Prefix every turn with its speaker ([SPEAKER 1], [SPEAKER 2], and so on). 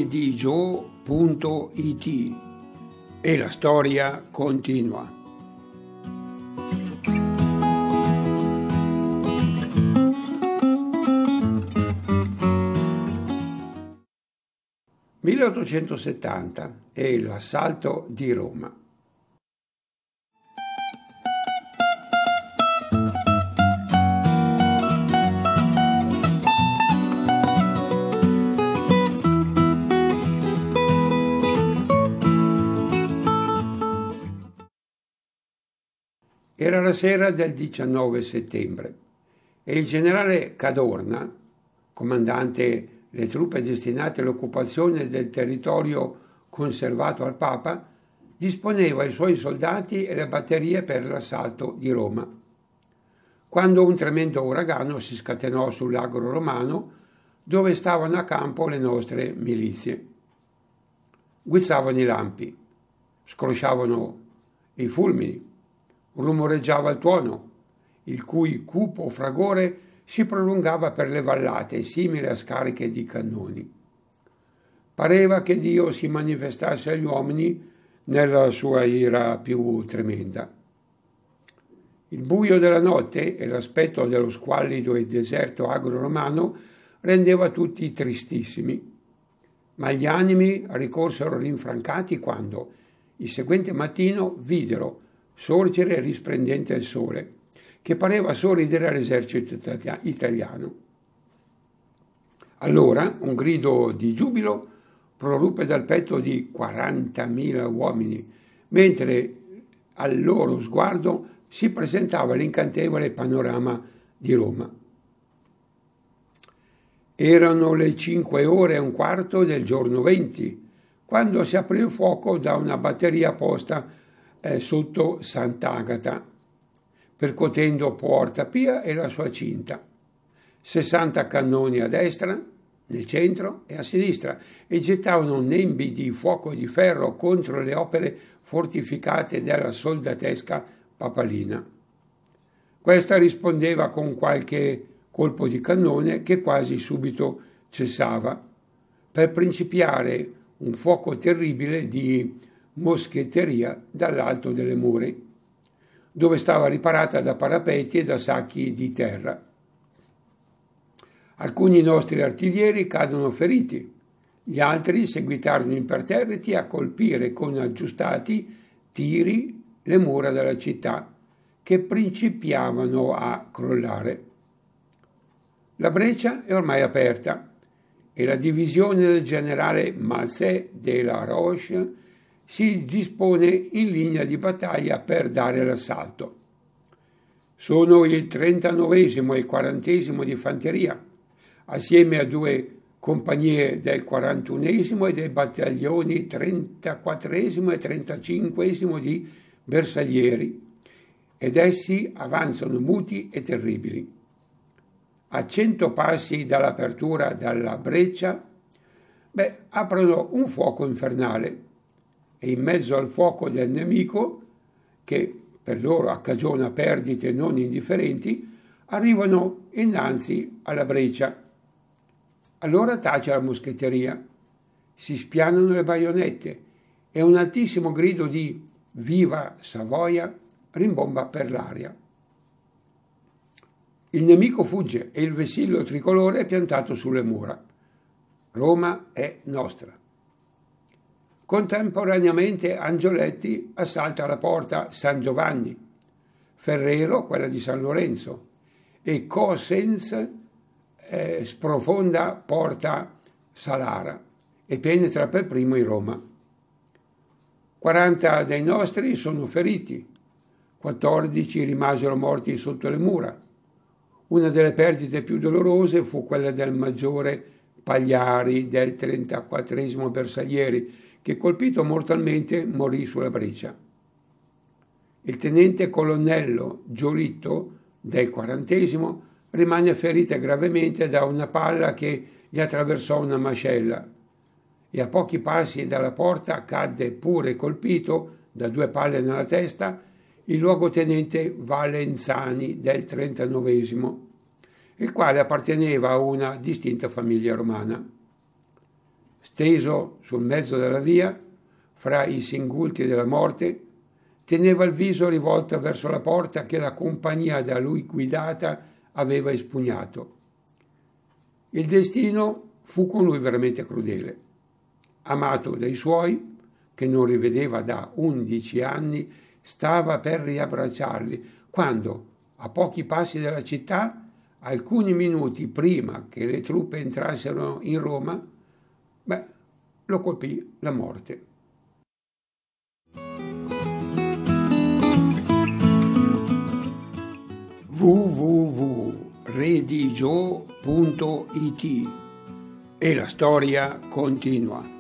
[SPEAKER 1] Gio.it e la storia continua. (1870) e l'assalto di Roma. Era la sera del 19 settembre e il generale Cadorna, comandante le truppe destinate all'occupazione del territorio conservato al Papa, disponeva i suoi soldati e le batterie per l'assalto di Roma, quando un tremendo uragano si scatenò sul lago romano dove stavano a campo le nostre milizie. Guizzavano i lampi, scrosciavano i fulmini, rumoreggiava il tuono, il cui cupo fragore si prolungava per le vallate, simile a scariche di cannoni. Pareva che Dio si manifestasse agli uomini nella sua ira più tremenda. Il buio della notte e l'aspetto dello squallido e deserto agro romano rendeva tutti tristissimi, ma gli animi ricorsero rinfrancati quando, il seguente mattino, videro sorgere risplendente il sole, che pareva sorridere all'esercito italiano. Allora un grido di giubilo proruppe dal petto di 40.000 uomini, mentre al loro sguardo si presentava l'incantevole panorama di Roma. Erano le 5:15 del giorno 20, quando si aprì il fuoco da una batteria posta sotto Sant'Agata, percuotendo Porta Pia e la sua cinta. 60 cannoni a destra, nel centro e a sinistra, e gettavano nembi di fuoco di ferro contro le opere fortificate della soldatesca papalina. Questa rispondeva con qualche colpo di cannone che quasi subito cessava, per principiare un fuoco terribile di moschetteria dall'alto delle mura, dove stava riparata da parapetti e da sacchi di terra. Alcuni nostri artiglieri cadono feriti, gli altri seguitarono imperterriti a colpire con aggiustati tiri le mura della città, che principiavano a crollare. La breccia è ormai aperta e la divisione del generale Macé de la Roche si dispone in linea di battaglia per dare l'assalto. Sono il 39° e il 40° di fanteria, assieme a 2 compagnie del 41° e dei battaglioni 34° e 35° di bersaglieri, ed essi avanzano muti e terribili. A 100 passi dall'apertura dalla breccia, aprono un fuoco infernale e in mezzo al fuoco del nemico, che per loro cagiona perdite non indifferenti, arrivano innanzi alla breccia. Allora tace la moschetteria, si spianano le baionette e un altissimo grido di «Viva Savoia!» rimbomba per l'aria. Il nemico fugge e il vessillo tricolore è piantato sulle mura. Roma è nostra. Contemporaneamente Angioletti assalta la porta San Giovanni, Ferrero quella di San Lorenzo e Cosenz sprofonda porta Salara e penetra per primo in Roma. 40 dei nostri sono feriti, 14 rimasero morti sotto le mura. Una delle perdite più dolorose fu quella del maggiore Pagliari del 34° bersaglieri, che colpito mortalmente morì sulla breccia. Il tenente colonnello Giolitto del 40° rimane ferito gravemente da una palla che gli attraversò una mascella e a pochi passi dalla porta cadde pure colpito da 2 palle nella testa il luogotenente Valenzani del 39°, il quale apparteneva a una distinta famiglia romana. steso sul mezzo della via, fra i singulti della morte, teneva il viso rivolto verso la porta che la compagnia da lui guidata aveva espugnato. Il destino fu con lui veramente crudele. Amato dai suoi, che non rivedeva da 11 anni, stava per riabbracciarli, quando, a pochi passi dalla città, alcuni minuti prima che le truppe entrassero in Roma, lo colpì la morte. www.redigio.it e la storia continua.